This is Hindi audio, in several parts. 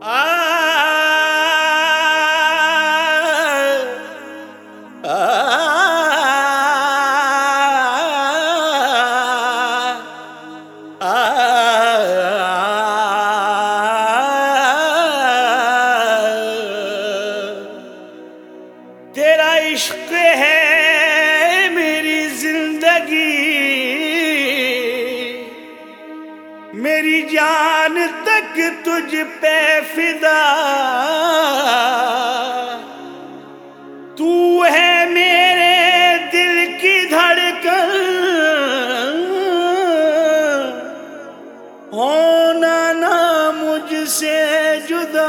तेरा इश्क है मेरी जिंदगी, मेरी जान तक तुझ पे फिदा। तू है मेरे दिल की धड़कन, होना ना मुझसे जुदा।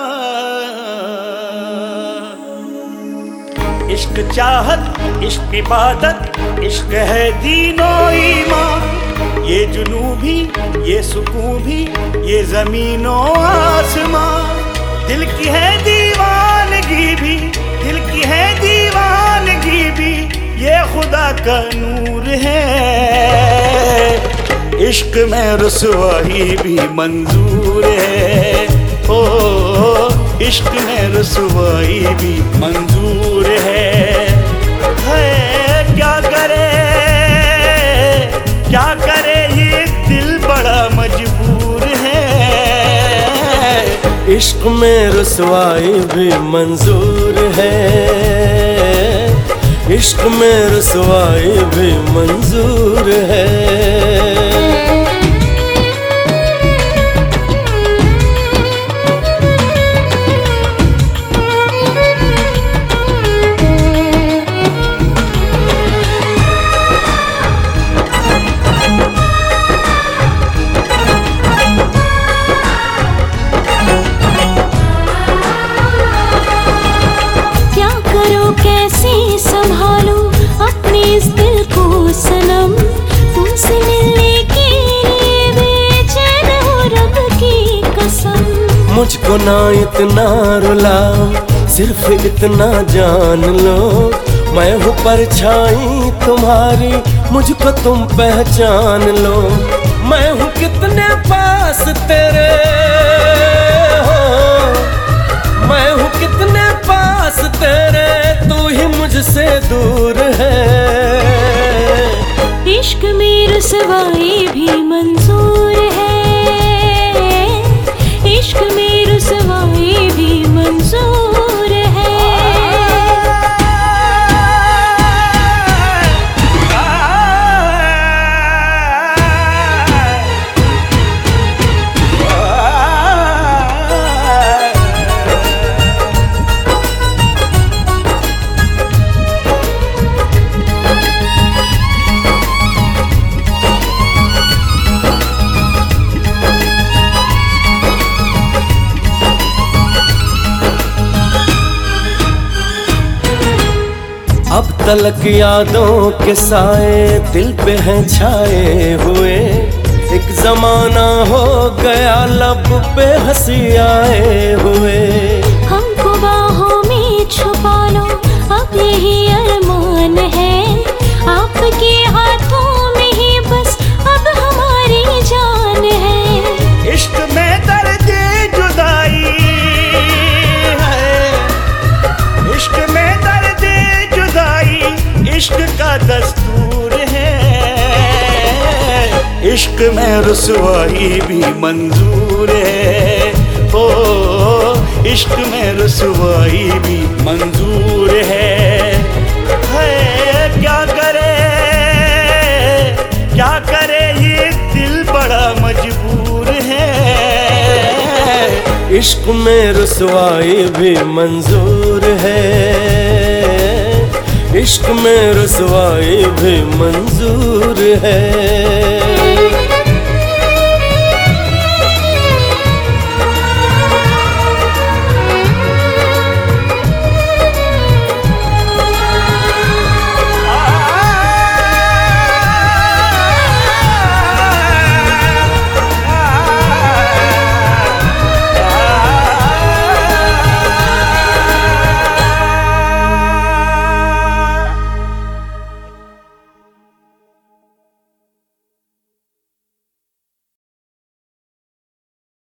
इश्क चाहत, इश्क इबादत, इश्क है दीनो ईमान। ये जुनू भी, ये सुकून भी, ये ज़मीनो आसमान। दिल की है दीवानगी भी, दिल की है दीवानगी भी, ये खुदा का नूर है। इश्क में रुसवाई भी मंजूर है। ओ इश्क में रुसवाई भी मंजूर है। क्या करे ये दिल बड़ा मजबूर है। इश्क में रुसवाई भी मंजूर है। इश्क में रुसवाई भी मंजूर है। कैसे संभालूं अपने इस दिल को सनम। तुमसे मिलने के लिए बेचैन हूँ रब की कसम। मुझको ना इतना रुलाओ, सिर्फ इतना जान लो। मैं हूँ परछाई तुम्हारी, मुझको तुम पहचान लो। मैं हूँ कितने पास तेरे हो, मैं हूँ कितने पास तेरे, तू ही मुझसे दूर है। इश्क में रुसवाई भी मंजूर है। इश्क में रुसवाई भी मंजूर है। अब तलक यादों के साए दिल पे हैं छाए हुए। एक जमाना हो गया लब पे हंसी आए हुए। हमको बाहों में छुपा लो, अब यही अरमान है। आपके हाथों में ही बस अब हमारी जान है। इश्क में दर्द जुदाई है, इश्क में दर्द जुदाई, इश्क का दस्तूर है। इश्क में रुसवाई भी मंजूर है। ओ इश्क में रुसवाई भी मंजूर है। क्या करे ये दिल बड़ा मजबूर है। इश्क में रुसवाई भी मंजूर है। इश्क में रुसवाई भी मंजूर है।